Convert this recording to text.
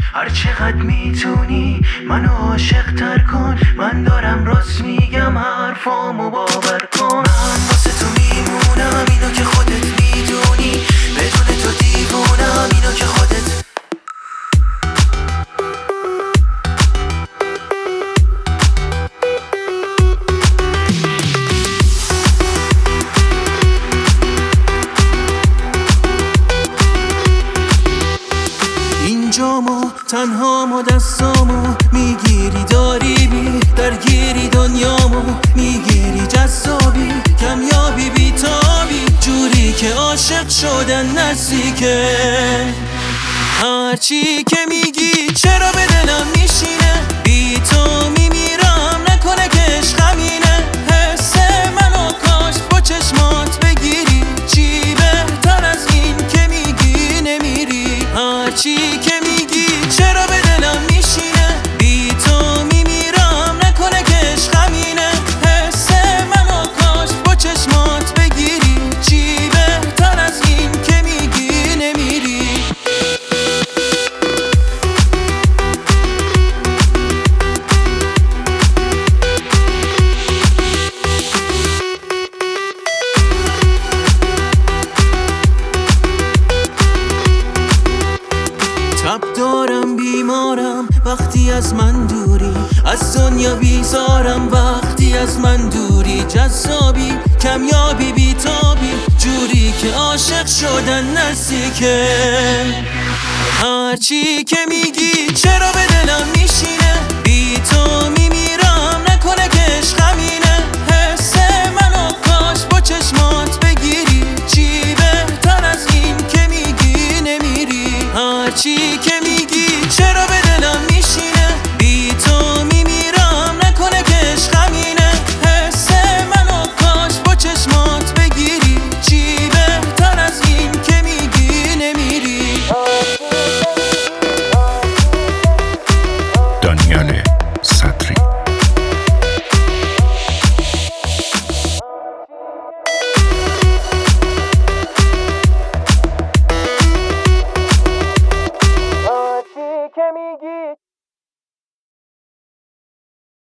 هر چقدر میتونی منو عاشق تر کن، من دارم راست میگم حرفامو باور کن. من واسه تو میمونم اینو که خودت میدونی، بدون تو دیوونم اینو که خودت. اینجامو تنهامو دستامو میگیری، داری بی درگیری دنیامو میگیری، جذابی کمیابی بیتابی، جوری که عاشق شدن نزدیکه. هرچی که میگی چرا به دلم میشینه، بی تو میمیرم نکنه که عشقمینه. حس منو کاش با چشمات بگیری، چی بهتر از این که میگی نمیری. هرچی که میگی چرا به دلم میشینه، بی تو میمیرم نکنه که عشقمینه. حس منو کاش با چشمات بگیری، چی بهتر از این که میگی نمیری. تب دارم بیمارم وقتی از من دوری، از دنیا بیزارم وقتی از من دوری. جذابی کمیابی بیتابی، جوری که عاشق شدن نزدیکه. هرچی که میگی چرا